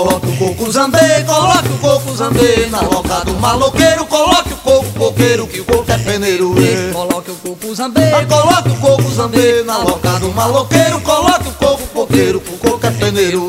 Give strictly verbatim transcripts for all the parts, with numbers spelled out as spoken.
Coloque o coco zambê, coloque o coco zambê. Na loca do maloqueiro, coloque o coco coqueiro, que o coco é peneiro. Coloque o coco zambê, coloque o coco zambê. Na loca do maloqueiro, coloque o coco coqueiro, que o coco é peneiro.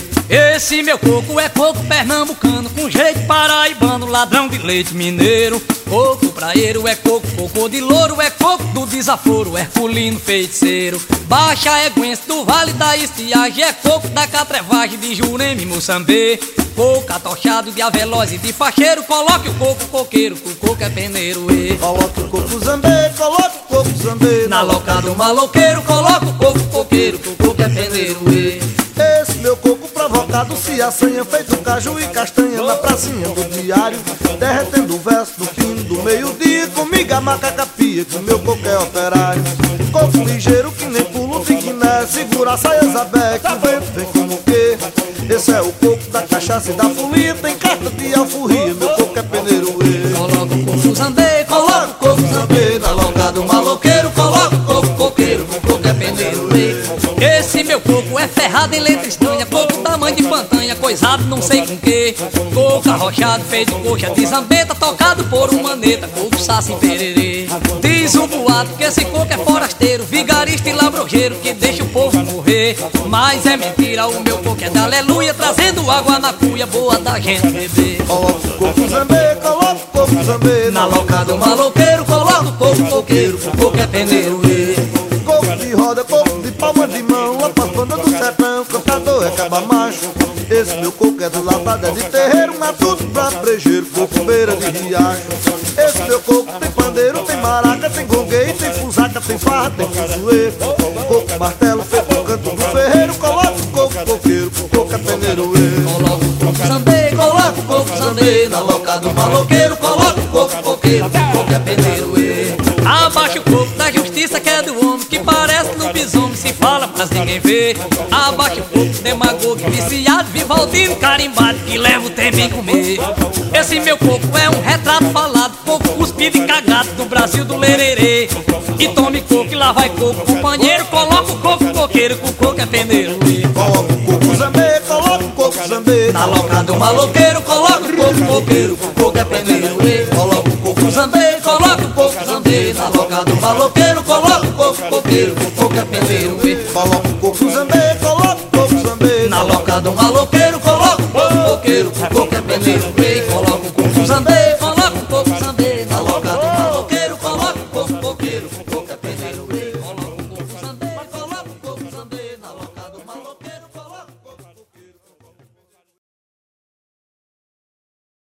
Esse meu coco é coco pernambucano, com jeito paraibano, ladrão de leite mineiro. Coco praeiro é coco, coco de louro é coco do desaforo, herculino feiticeiro. Baixa Eguense do Vale da Estiagem é coco da catrevagem de Jurema e Moçambê. Coco atochado de Aveloz e de facheiro, coloque o coco coqueiro, que o coco é peneiro. E coloque o coco zambê, coloque o coco zambê. Na loca do maloqueiro, coloque o coco coqueiro, que o coco é peneiro. E esse meu coco provocado se assanha, feito caju e castanha na pracinha do diário, derretendo o verso do fim do meio-dia. Comigo a macaca pia, que o meu coco é operário. Coco ligeiro que nem pulo de Guiné, segura a saia Zabé, que o vento vem como que. Esse é o coco da cachaça e da folia, tem carta de alforria, meu coco é peneiro. Coloca o coco zambê, coloca o coco zambê. Na loca do maloqueiro, coloca o coco coqueiro, que o coco é peneiro. Esse meu coco é ferrado em letra estranha, coco tamanho de pantanha, coisado não sei com que. Coco arrochado, feito coxa de zambeta, tocado por um maneta, coco saci pererê. Diz um boato que esse coco é forasteiro, vigarista e labrojeiro, que deixa o povo morrer. Mas é mentira, o meu coco é da aleluia, trazendo água na cuia boa da gente beber. Coloca o coco zambê, coloca o coco zambê. Na loca do maloqueiro, coloca o coco coqueiro, que o coco é peneiro. Coco de roda, coco de palma de mão, lá pra banda do sertão, cantador é caba macho. Esse meu coco é do lavada de terreiro, matuto pra brejeiro, coco beira de riacho. Esse meu coco tem pandeiro, tem maraca, tem gongueiro, tem fusaca, tem farra, tem fuzuê. Coco martelo feito no canto do ferreiro, coloca o coco coqueiro, que o coco é peneiro. Coloca o coco zambê, coloca o coco zambê. Na loca do maloqueiro, coloca o coco coqueiro, que o coco é peneiro. Abaixa o coco da justiça que é do homem, que parece lobisomem, se fala mas ninguém vê. Abaixa o coco demagogo, viciado, Vivaldino carimbado, que leva o tempo em comer. Esse meu coco é um retrato falado, coco cuspido e cagado do Brasil do lererê. E tome coco e lá vai coco, companheiro, coloca o coco coqueiro, que o coco é peneiro. Coloca o coco zambê, coloca o coco zambê. Na loca do maloqueiro, coloca o coco coqueiro, que o coco é peneiro. Coloca o coco zambê, coloca o coco zambê. Na loca do maloqueiro, coloca o coco coqueiro, que o coco é peneiro. Coloca o coco zambê, coloca o coco zambê. Na loca do maloqueiro,